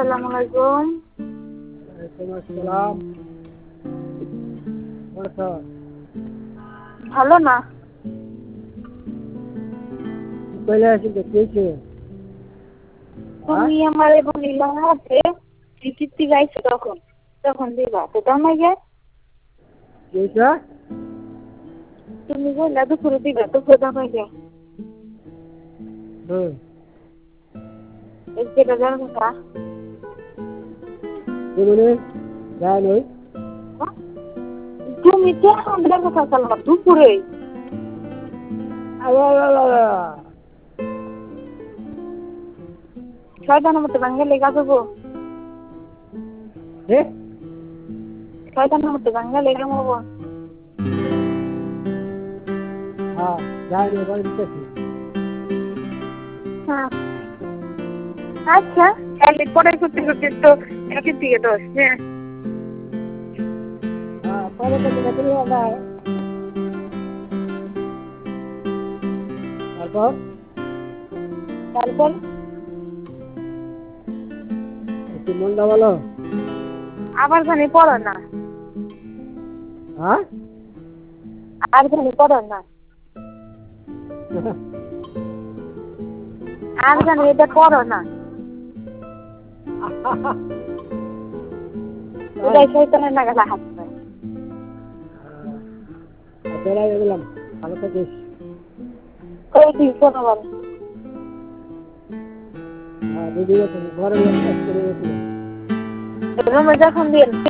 আসসালামু আলাইকুম। ওয়ালাইকুম আসসালাম। আচ্ছা, ভালো না? কইলে আসি দেখেছি। তুমি আমারে বলিলা যে কীর্তি গাইছে তখন দিবা তো দাও না গে। এইটা তুমি বললা দুপুরে দিবা দুপুরে দাও না গে। হুম এই যেটা জানো না এগুলো যায় নাই। তুমি তো আমাদের কথা বলবা দুপুরে ছয়টার মতো বাঙ্গালে গাছবো হ্যাঁ ছয়টার মতো বাঙ্গালে গামবো। হ্যাঁ যায় নাই বলে দিতেছি। হ্যাঁ আচ্ছা তাহলে পরে করতে করতে তো একের দিকে 10 হ্যাঁ। হ্যাঁ পরে তো দেখা করি আমরা। তারপর একটু মনটা বলো। আবার জানি পড়ো না হ্যাঁ আর জানি পড়ো না আর জানি এটা পড়ো না ওটাই শয়তানের নাগালে হাত পায়। বেড়াই গেলাম, ভালো থাকিস। কই দিন শোনো বলো হ্যাঁ দিদি ঘরের লোক কাজ করে গেছিল। রুমে যখন দিন